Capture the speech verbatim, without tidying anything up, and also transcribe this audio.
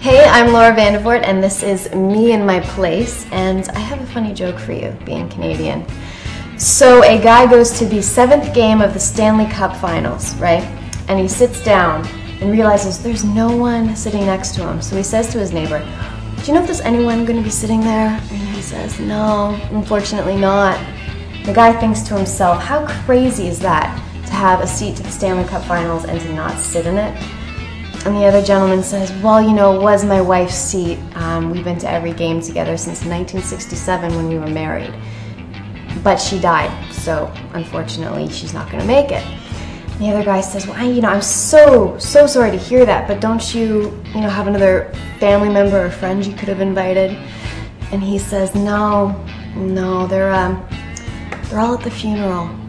Hey, I'm Laura Vandervoort, and this is Me in My Place, and I have a funny joke for you, being Canadian. So a guy goes to the seventh game of the Stanley Cup Finals, right? And he sits down and realizes there's no one sitting next to him. So he says to his neighbor, do you know if there's anyone going to be sitting there? And he says, no, unfortunately not. The guy thinks to himself, how crazy is that to have a seat to the Stanley Cup Finals and to not sit in it? And the other gentleman says, well, you know, it was my wife's seat. Um, we've been to every game together since nineteen sixty-seven when we were married. But she died, so unfortunately she's not going to make it. And the other guy says, well, I, you know, I'm so, so sorry to hear that, but don't you, you know, have another family member or friend you could have invited? And he says, no, no, they're, um, they're all at the funeral.